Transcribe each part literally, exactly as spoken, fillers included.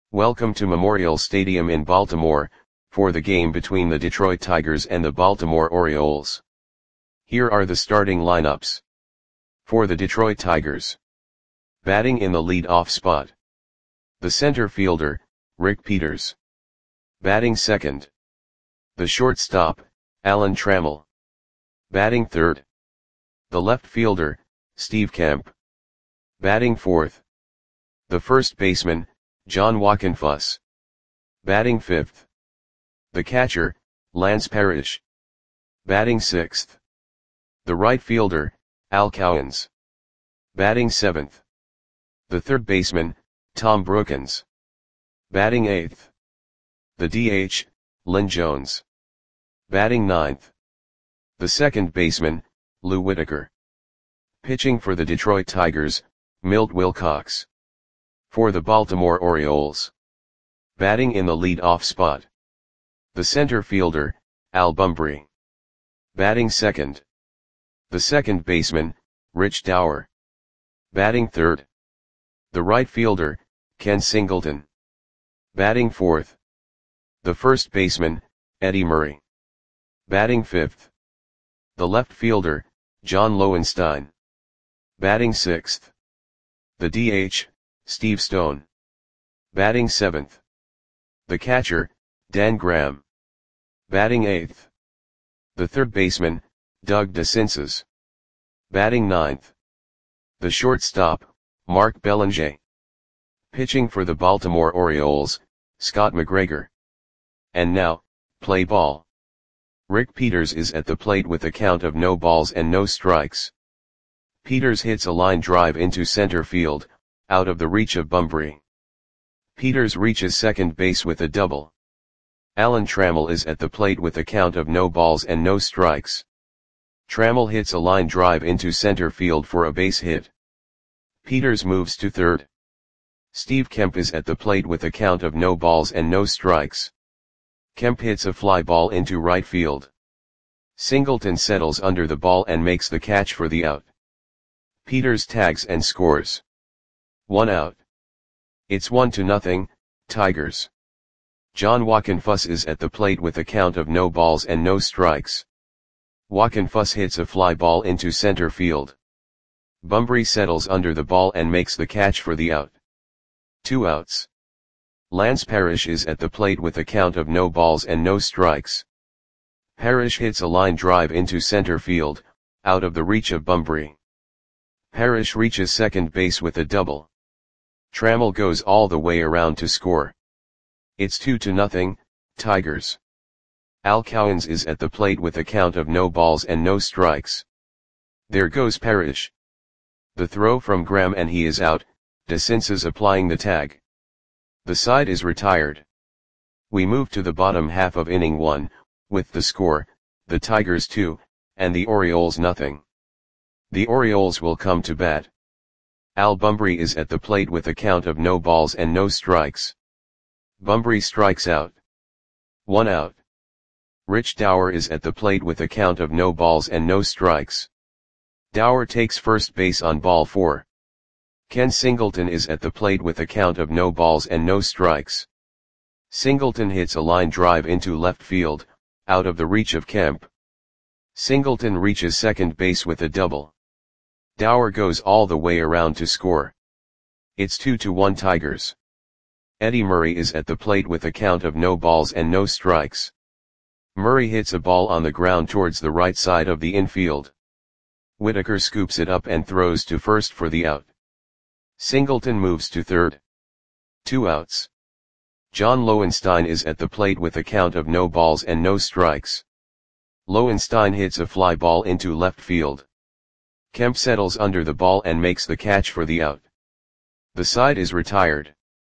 Welcome to Memorial Stadium in Baltimore, for the game between the Detroit Tigers and the Baltimore Orioles. Here are the starting lineups. For the Detroit Tigers. Batting in the lead-off spot. The center fielder, Rick Peters. Batting second. The shortstop, Alan Trammell. Batting third. The left fielder, Steve Kemp. Batting fourth. The first baseman, John Wockenfuss. Batting fifth. The catcher, Lance Parrish. Batting sixth. The right fielder, Al Cowens. Batting seventh. The third baseman, Tom Brookens. Batting eighth. The D H, Lynn Jones. Batting ninth. The second baseman, Lou Whitaker. Pitching for the Detroit Tigers, Milt Wilcox. For the Baltimore Orioles. Batting in the lead-off spot. The center fielder, Al Bumbry. Batting second. The second baseman, Rich Dauer. Batting third. The right fielder, Ken Singleton. Batting fourth. The first baseman, Eddie Murray. Batting fifth. The left fielder, John Lowenstein. Batting sixth. The D H, Steve Stone. Batting seventh. The catcher, Dan Graham. Batting eighth. The third baseman, Doug DeCinces. Batting ninth. The shortstop, Mark Belanger. Pitching for the Baltimore Orioles, Scott McGregor. And now, play ball. Rick Peters is at the plate with a count of no balls and no strikes. Peters hits a line drive into center field, out of the reach of Bumbry. Peters reaches second base with a double. Alan Trammell is at the plate with a count of no balls and no strikes. Trammell hits a line drive into center field for a base hit. Peters moves to third. Steve Kemp is at the plate with a count of no balls and no strikes. Kemp hits a fly ball into right field. Singleton settles under the ball and makes the catch for the out. Peters tags and scores. One out. It's one to nothing, Tigers. John Wockenfuss is at the plate with a count of no balls and no strikes. Wockenfuss hits a fly ball into center field. Bumbry settles under the ball and makes the catch for the out. Two outs. Lance Parrish is at the plate with a count of no balls and no strikes. Parrish hits a line drive into center field, out of the reach of Bumbry. Parrish reaches second base with a double. Trammell goes all the way around to score. It's two to nothing, Tigers. Al Cowens is at the plate with a count of no balls and no strikes. There goes Parrish. The throw from Graham and he is out, DeCinces applying the tag. The side is retired. We move to the bottom half of inning one, with the score, the Tigers two, and the Orioles nothing. The Orioles will come to bat. Al Bumbry is at the plate with a count of no balls and no strikes. Bumbry strikes out. One out. Rich Dauer is at the plate with a count of no balls and no strikes. Dauer takes first base on ball four. Ken Singleton is at the plate with a count of no balls and no strikes. Singleton hits a line drive into left field, out of the reach of Kemp. Singleton reaches second base with a double. Dauer goes all the way around to score. It's two to one Tigers. Eddie Murray is at the plate with a count of no balls and no strikes. Murray hits a ball on the ground towards the right side of the infield. Whitaker scoops it up and throws to first for the out. Singleton moves to third. Two outs. John Lowenstein is at the plate with a count of no balls and no strikes. Lowenstein hits a fly ball into left field. Kemp settles under the ball and makes the catch for the out. The side is retired.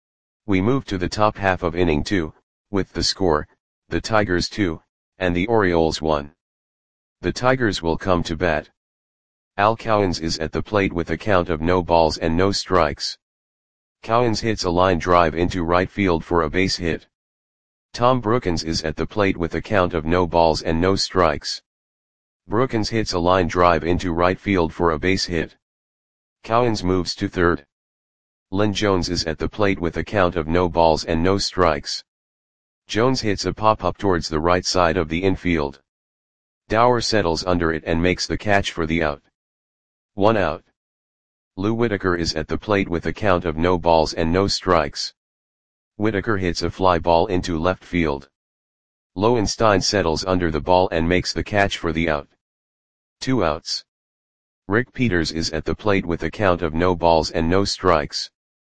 We move to the top half of inning two, with the score, the Tigers two, and the Orioles one. The Tigers will come to bat. Al Cowens is at the plate with a count of no balls and no strikes. Cowens hits a line drive into right field for a base hit. Tom Brookens is at the plate with a count of no balls and no strikes. Brookens hits a line drive into right field for a base hit. Cowens moves to third. Lynn Jones is at the plate with a count of no balls and no strikes. Jones hits a pop-up towards the right side of the infield. Dower settles under it and makes the catch for the out. One out. Lou Whitaker is at the plate with a count of no balls and no strikes. Whitaker hits a fly ball into left field. Lowenstein settles under the ball and makes the catch for the out. Two outs. Rick Peters is at the plate with a count of no balls and no strikes.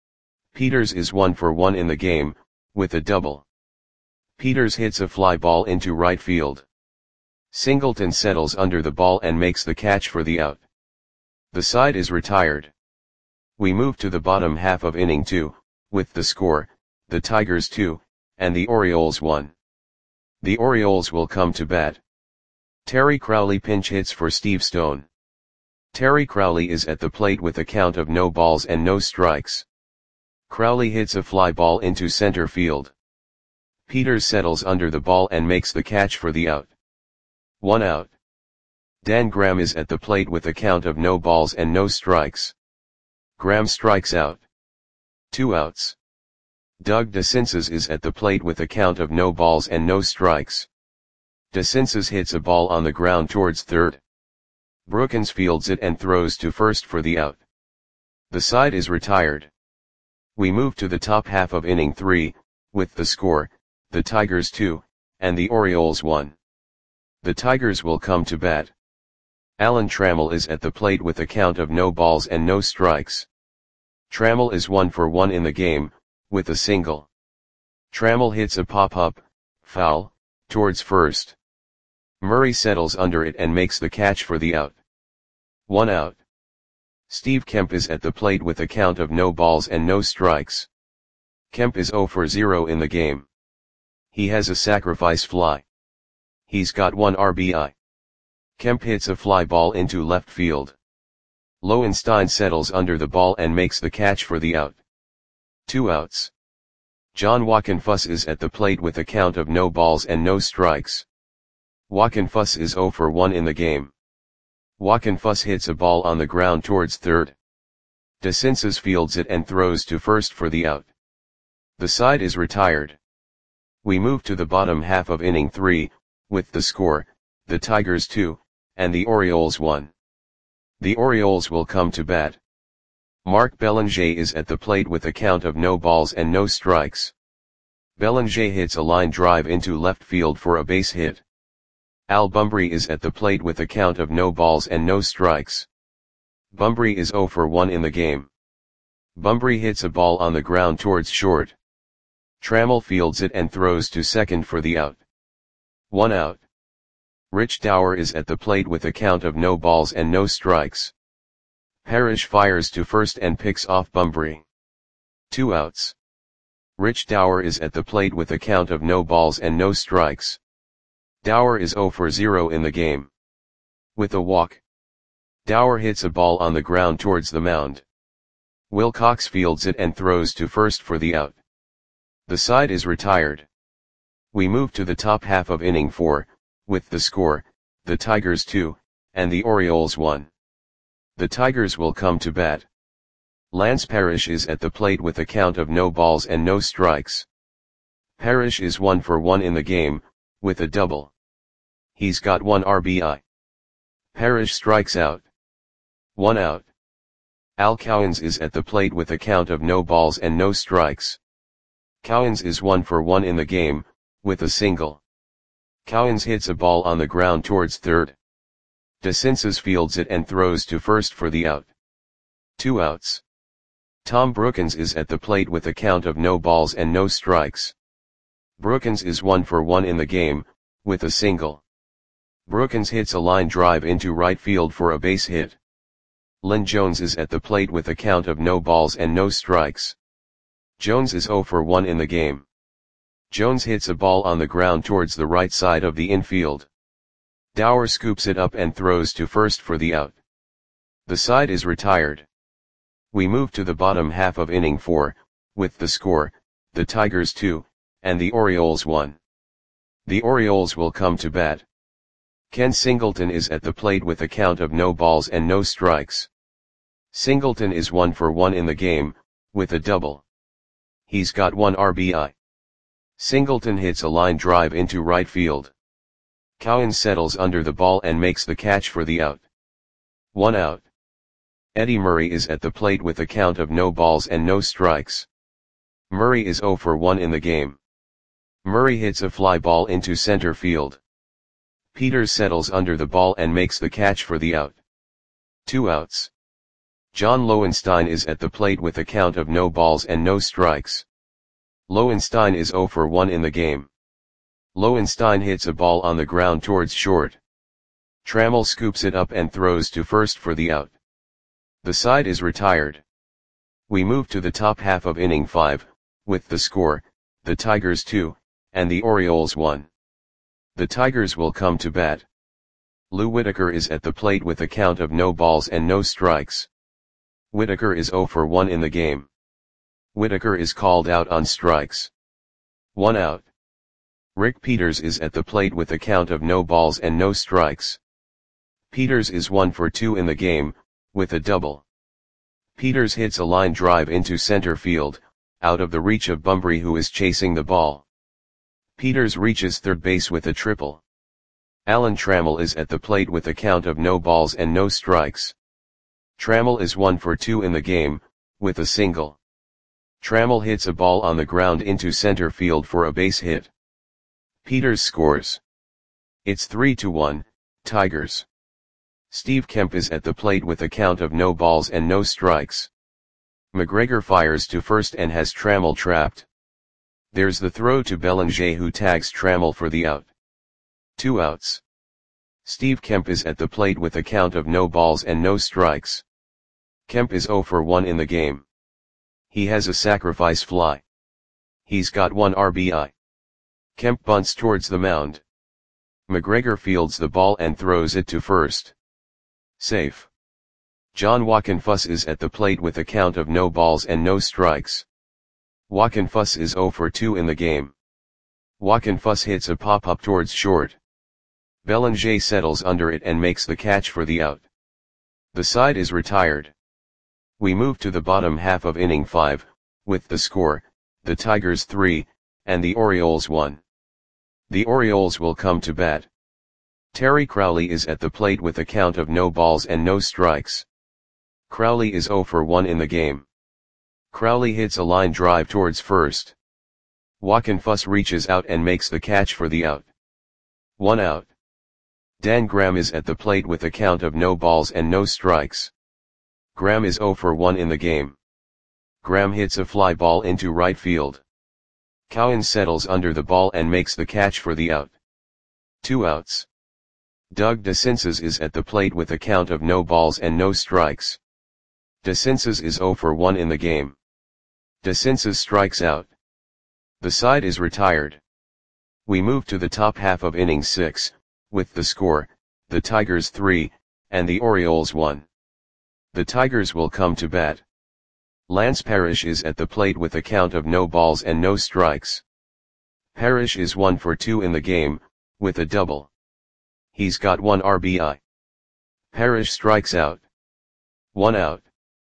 Peters is one for one in the game, with a double. Peters hits a fly ball into right field. Singleton settles under the ball and makes the catch for the out. The side is retired. We move to the bottom half of inning two, with the score, the Tigers two, and the Orioles one. The Orioles will come to bat. Terry Crowley pinch hits for Steve Stone. Terry Crowley is at the plate with a count of no balls and no strikes. Crowley hits a fly ball into center field. Peters settles under the ball and makes the catch for the out. One out. Dan Graham is at the plate with a count of no balls and no strikes. Graham strikes out. Two outs. Doug DeCinces is at the plate with a count of no balls and no strikes. DeCinces hits a ball on the ground towards third. Brookins fields it and throws to first for the out. The side is retired. We move to the top half of inning three, with the score, the Tigers two, and the Orioles one. The Tigers will come to bat. Alan Trammell is at the plate with a count of no balls and no strikes. Trammell is one for one in the game, with a single. Trammell hits a pop-up, foul, towards first. Murray settles under it and makes the catch for the out. One out. Steve Kemp is at the plate with a count of no balls and no strikes. Kemp is zero for zero in the game. He has a sacrifice fly. He's got one R B I. Kemp hits a fly ball into left field. Lowenstein settles under the ball and makes the catch for the out. Two outs. John Wockenfuss is at the plate with a count of no balls and no strikes. Wockenfuss is zero for one in the game. Wockenfuss hits a ball on the ground towards third. DeCinces fields it and throws to first for the out. The side is retired. We move to the bottom half of inning three, with the score, the Tigers two, and the Orioles one. The Orioles will come to bat. Mark Belanger is at the plate with a count of no balls and no strikes. Belanger hits a line drive into left field for a base hit. Al Bumbry is at the plate with a count of no balls and no strikes. Bumbry is zero for one in the game. Bumbry hits a ball on the ground towards short. Trammell fields it and throws to second for the out. One out. Rich Dower is at the plate with a count of no balls and no strikes. Parrish fires to first and picks off Bumbry. Two outs. Rich Dower is at the plate with a count of no balls and no strikes. Dower is zero for zero in the game. With a walk. Dower hits a ball on the ground towards the mound. Wilcox fields it and throws to first for the out. The side is retired. We move to the top half of inning four, with the score, the Tigers two, and the Orioles one. The Tigers will come to bat. Lance Parrish is at the plate with a count of no balls and no strikes. Parrish is one for one in the game, with a double. He's got one R B I. Parrish strikes out. One out. Al Cowens is at the plate with a count of no balls and no strikes. Cowens is one for one in the game, with a single. Cowens hits a ball on the ground towards third. DeCinces fields it and throws to first for the out. Two outs. Tom Brookins is at the plate with a count of no balls and no strikes. Brookins is one for one in the game, with a single. Brookins hits a line drive into right field for a base hit. Lynn Jones is at the plate with a count of no balls and no strikes. Jones is zero for one in the game. Jones hits a ball on the ground towards the right side of the infield. Dower scoops it up and throws to first for the out. The side is retired. We move to the bottom half of inning four, with the score, the Tigers two, and the Orioles one. The Orioles will come to bat. Ken Singleton is at the plate with a count of no balls and no strikes. Singleton is one for one in the game, with a double. He's got one R B I. Singleton hits a line drive into right field. Cowan settles under the ball and makes the catch for the out. One out. Eddie Murray is at the plate with a count of no balls and no strikes. Murray is zero for one in the game. Murray hits a fly ball into center field. Peters settles under the ball and makes the catch for the out. Two outs. John Lowenstein is at the plate with a count of no balls and no strikes. Lowenstein is zero for one in the game. Lowenstein hits a ball on the ground towards short. Trammell scoops it up and throws to first for the out. The side is retired. We move to the top half of inning five, with the score, the Tigers two, and the Orioles one. The Tigers will come to bat. Lou Whitaker is at the plate with a count of no balls and no strikes. Whitaker is zero for one in the game. Whitaker is called out on strikes. One out. Rick Peters is at the plate with a count of no balls and no strikes. Peters is one for two in the game, with a double. Peters hits a line drive into center field, out of the reach of Bunbury, who is chasing the ball. Peters reaches third base with a triple. Alan Trammell is at the plate with a count of no balls and no strikes. Trammell is one for two in the game, with a single. Trammell hits a ball on the ground into center field for a base hit. Peters scores. It's three to one, Tigers. Steve Kemp is at the plate with a count of no balls and no strikes. McGregor fires to first and has Trammell trapped. There's the throw to Bellinger, who tags Trammell for the out. Two outs. Steve Kemp is at the plate with a count of no balls and no strikes. Kemp is zero for one in the game. He has a sacrifice fly. He's got one R B I. Kemp bunts towards the mound. McGregor fields the ball and throws it to first. Safe. John Wockenfuss is at the plate with a count of no balls and no strikes. Wockenfuss is zero for two in the game. Wockenfuss hits a pop-up towards short. Bellinger settles under it and makes the catch for the out. The side is retired. We move to the bottom half of inning five, with the score, the Tigers three, and the Orioles one. The Orioles will come to bat. Terry Crowley is at the plate with a count of no balls and no strikes. Crowley is zero for one in the game. Crowley hits a line drive towards first. Wockenfuss reaches out and makes the catch for the out. One out. Dan Graham is at the plate with a count of no balls and no strikes. Graham is zero for one in the game. Graham hits a fly ball into right field. Cowan settles under the ball and makes the catch for the out. Two outs. Doug DeCinces is at the plate with a count of no balls and no strikes. DeCinces is zero for one in the game. DeCinces strikes out. The side is retired. We move to the top half of inning six, with the score, the Tigers three, and the Orioles one. The Tigers will come to bat. Lance Parrish is at the plate with a count of no balls and no strikes. Parrish is one for two in the game, with a double. He's got one R B I. Parrish strikes out. One out.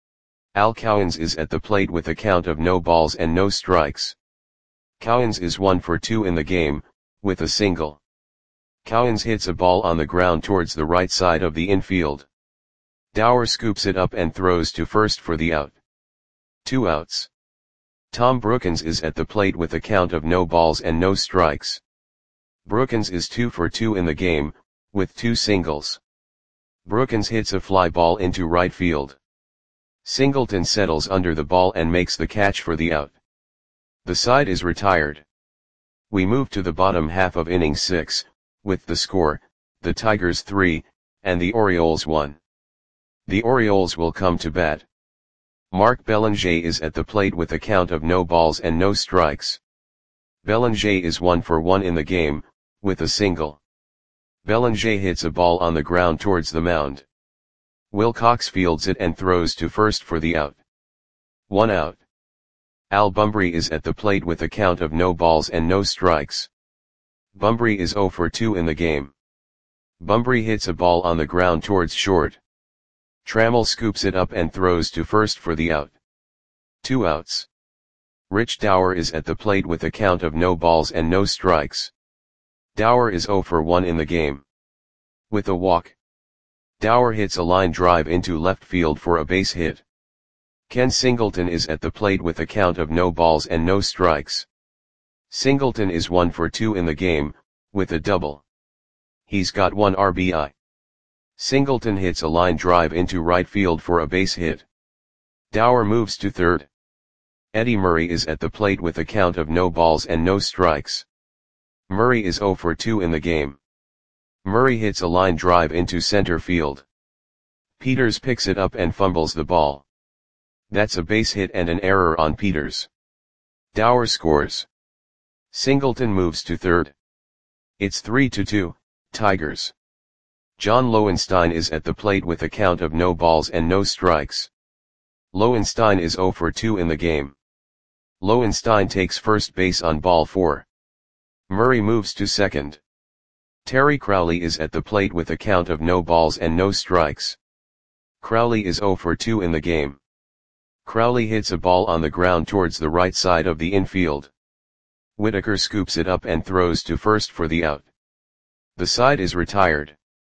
Al Cowens is at the plate with a count of no balls and no strikes. Cowens is one for two in the game, with a single. Cowens hits a ball on the ground towards the right side of the infield. Dower scoops it up and throws to first for the out. Two outs. Tom Brookins is at the plate with a count of no balls and no strikes. Brookins is two for two in the game, with two singles. Brookins hits a fly ball into right field. Singleton settles under the ball and makes the catch for the out. The side is retired. We move to the bottom half of inning six, with the score, the Tigers three, and the Orioles one. The Orioles will come to bat. Mark Bellinger is at the plate with a count of no balls and no strikes. Bellinger is one for one in the game, with a single. Bellinger hits a ball on the ground towards the mound. Wilcox fields it and throws to first for the out. One out. Al Bunbury is at the plate with a count of no balls and no strikes. Bunbury is zero for two in the game. Bunbury hits a ball on the ground towards short. Trammell scoops it up and throws to first for the out. Two outs. Rich Dower is at the plate with a count of no balls and no strikes. Dower is oh for one in the game. With a walk. Dower hits a line drive into left field for a base hit. Ken Singleton is at the plate with a count of no balls and no strikes. Singleton is one for two in the game, with a double. He's got one R B I. Singleton hits a line drive into right field for a base hit. Dower moves to third. Eddie Murray is at the plate with a count of no balls and no strikes. Murray is oh for two in the game. Murray hits a line drive into center field. Peters picks it up and fumbles the ball. That's a base hit and an error on Peters. Dower scores. Singleton moves to third. It's three to two, Tigers. John Lowenstein is at the plate with a count of no balls and no strikes. Lowenstein is oh for two in the game. Lowenstein takes first base on ball four. Murray moves to second. Terry Crowley is at the plate with a count of no balls and no strikes. Crowley is oh for two in the game. Crowley hits a ball on the ground towards the right side of the infield. Whitaker scoops it up and throws to first for the out. The side is retired.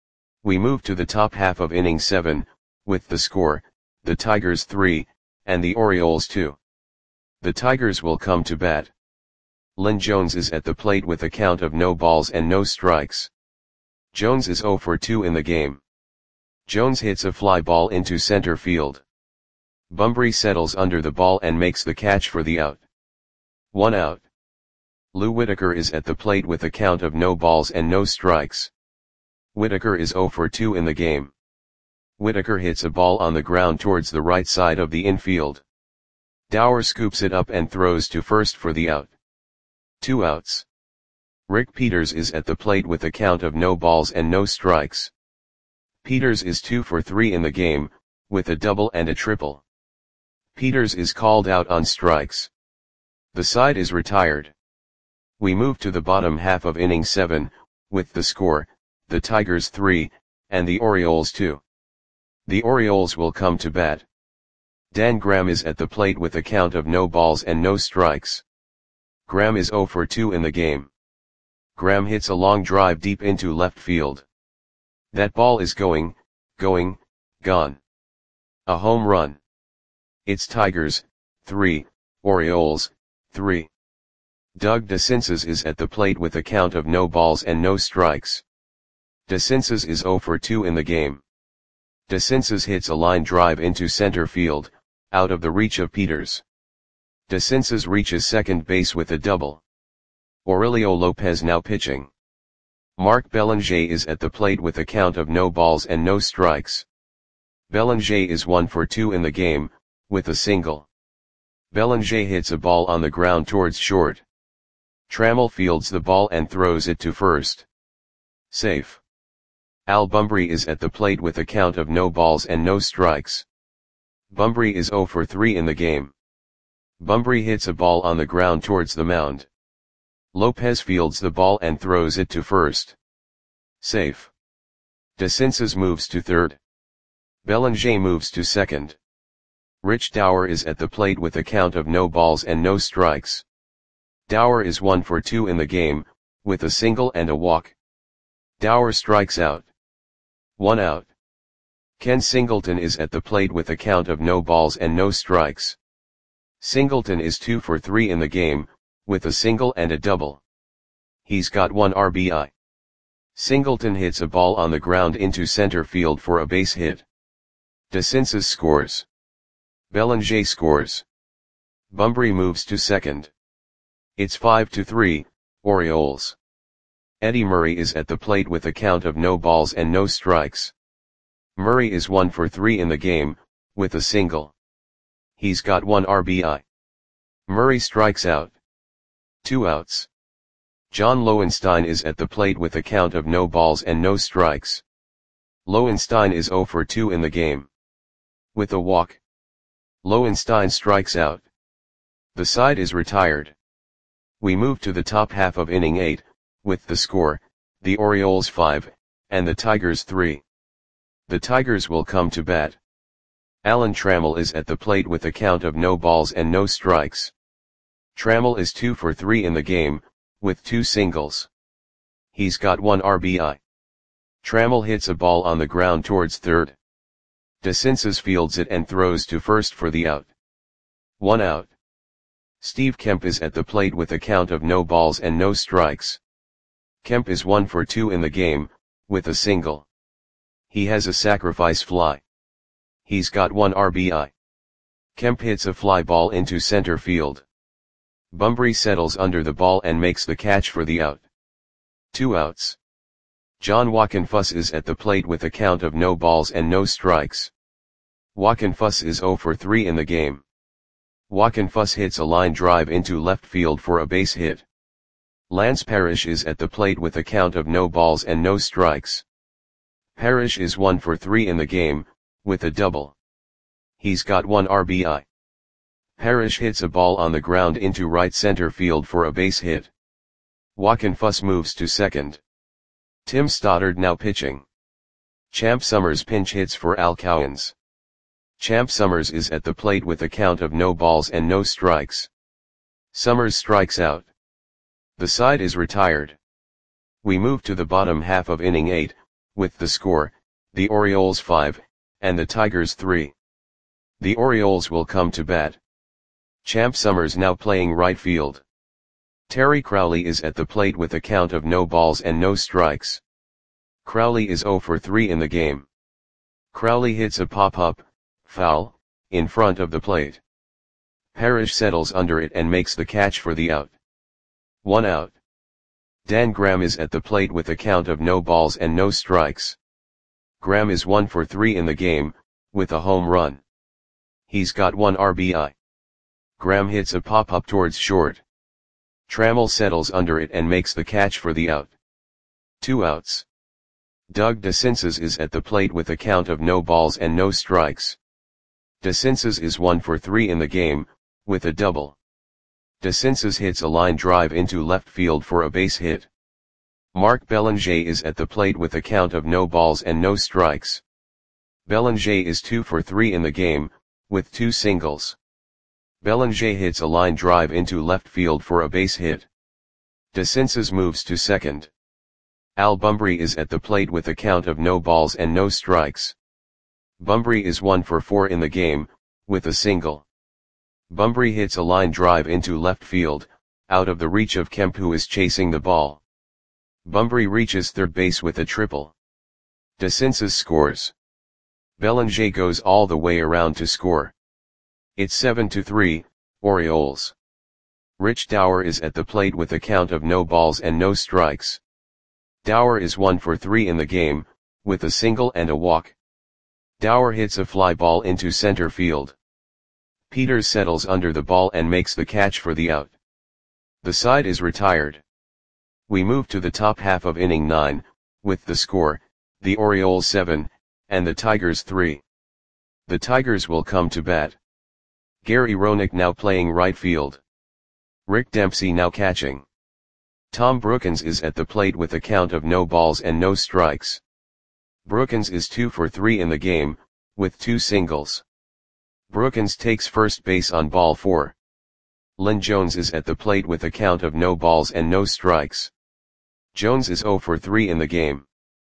We move to the top half of inning seven, with the score, the Tigers three, and the Orioles two. The Tigers will come to bat. Lynn Jones is at the plate with a count of no balls and no strikes. Jones is oh for two in the game. Jones hits a fly ball into center field. Bunbury settles under the ball and makes the catch for the out. One out. Lou Whitaker is at the plate with a count of no balls and no strikes. Whitaker is oh for two in the game. Whitaker hits a ball on the ground towards the right side of the infield. Dower scoops it up and throws to first for the out. Two outs. Rick Peters is at the plate with a count of no balls and no strikes. Peters is two for three in the game, with a double and a triple. Peters is called out on strikes. The side is retired. We move to the bottom half of inning seven, with the score, the Tigers three, and the Orioles two. The Orioles will come to bat. Dan Graham is at the plate with a count of no balls and no strikes. Graham is oh for two in the game. Graham hits a long drive deep into left field. That ball is going, going, gone. A home run. It's Tigers, three, Orioles, three. Doug DeCinces is at the plate with a count of no balls and no strikes. DeCinces is oh for two in the game. DeCinces hits a line drive into center field, out of the reach of Peters. DeCinces reaches second base with a double. Aurelio Lopez now pitching. Mark Belanger is at the plate with a count of no balls and no strikes. Belanger is one for two in the game, with a single. Belanger hits a ball on the ground towards short. Trammell fields the ball and throws it to first. Safe. Al Bunbury is at the plate with a count of no balls and no strikes. Bunbury is oh for three in the game. Bunbury hits a ball on the ground towards the mound. Lopez fields the ball and throws it to first. Safe. DeCinces moves to third. Belanger moves to second. Rich Dower is at the plate with a count of no balls and no strikes. Dower is one for two in the game, with a single and a walk. Dower strikes out. One out. Ken Singleton is at the plate with a count of no balls and no strikes. Singleton is two for three in the game, with a single and a double. He's got one R B I. Singleton hits a ball on the ground into center field for a base hit. DeCinces scores. Belanger scores. Bunbury moves to second. It's five to three, Orioles. Eddie Murray is at the plate with a count of no balls and no strikes. Murray is one for three in the game, with a single. He's got one R B I. Murray strikes out. Two outs. John Lowenstein is at the plate with a count of no balls and no strikes. Lowenstein is oh for two in the game. With a walk. Lowenstein strikes out. The side is retired. We move to the top half of inning eight, with the score, the Orioles five, and the Tigers three. The Tigers will come to bat. Alan Trammell is at the plate with a count of no balls and no strikes. Trammell is two for three in the game, with two singles. He's got one R B I. Trammell hits a ball on the ground towards third. DeCinces fields it and throws to first for the out. One out. Steve Kemp is at the plate with a count of no balls and no strikes. Kemp is one for two in the game, with a single. He has a sacrifice fly. He's got one R B I. Kemp hits a fly ball into center field. Bunbury settles under the ball and makes the catch for the out. Two outs. John Wockenfuss is at the plate with a count of no balls and no strikes. Wockenfuss is zero for three in the game. Wockenfuss hits a line drive into left field for a base hit. Lance Parrish is at the plate with a count of no balls and no strikes. Parrish is one for three in the game, with a double. He's got one R B I. Parrish hits a ball on the ground into right center field for a base hit. Wockenfuss moves to second. Tim Stoddard now pitching. Champ Summers pinch hits for Al Cowens. Champ Summers is at the plate with a count of no balls and no strikes. Summers strikes out. The side is retired. We move to the bottom half of inning eight, with the score, the Orioles five, and the Tigers three. The Orioles will come to bat. Champ Summers now playing right field. Terry Crowley is at the plate with a count of no balls and no strikes. Crowley is zero for three in the game. Crowley hits a pop-up, foul, in front of the plate. Parrish settles under it and makes the catch for the out. One out. Dan Graham is at the plate with a count of no balls and no strikes. Graham is one for three in the game, with a home run. He's got one R B I. Graham hits a pop-up towards short. Trammell settles under it and makes the catch for the out. Two outs. Doug DeCinces is at the plate with a count of no balls and no strikes. DeCinces is one for three in the game, with a double. DeCinces hits a line drive into left field for a base hit. Mark Belanger is at the plate with a count of no balls and no strikes. Belanger is two for three in the game, with two singles. Belanger hits a line drive into left field for a base hit. DeCinces moves to second. Al Bunbury is at the plate with a count of no balls and no strikes. Bunbury is one for four in the game, with a single. Bunbury hits a line drive into left field, out of the reach of Kemp, who is chasing the ball. Bunbury reaches third base with a triple. DeCinces scores. Belanger goes all the way around to score. It's seven to three, Orioles. Rich Dower is at the plate with a count of no balls and no strikes. Dower is one for three in the game, with a single and a walk. Dower hits a fly ball into center field. Peters settles under the ball and makes the catch for the out. The side is retired. We move to the top half of inning nine, with the score, the Orioles seven, and the Tigers three. The Tigers will come to bat. Gary Roenick now playing right field. Rick Dempsey now catching. Tom Brookens is at the plate with a count of no balls and no strikes. Brookens is two for three in the game, with two singles. Brookens takes first base on ball four. Lynn Jones is at the plate with a count of no balls and no strikes. Jones is zero for three in the game.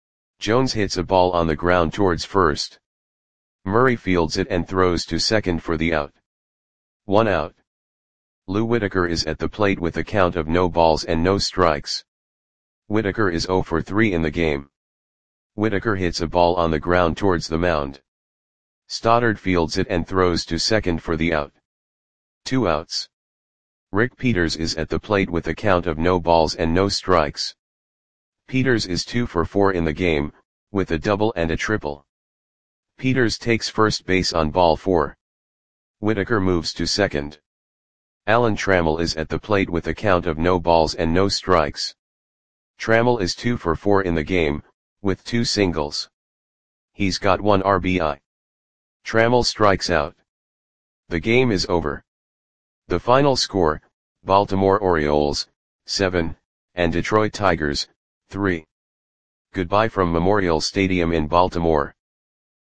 Jones hits a ball on the ground towards first. Murray fields it and throws to second for the out. One out. Lou Whitaker is at the plate with a count of no balls and no strikes. Whitaker is zero for three in the game. Whitaker hits a ball on the ground towards the mound. Stoddard fields it and throws to second for the out. Two outs. Rick Peters is at the plate with a count of no balls and no strikes. Peters is two for four in the game, with a double and a triple. Peters takes first base on ball four. Whitaker moves to second. Alan Trammell is at the plate with a count of no balls and no strikes. Trammell is two for four in the game, with two singles. He's got one R B I. Trammell strikes out. The game is over. The final score, Baltimore Orioles, seven, and Detroit Tigers, three. Goodbye from Memorial Stadium in Baltimore.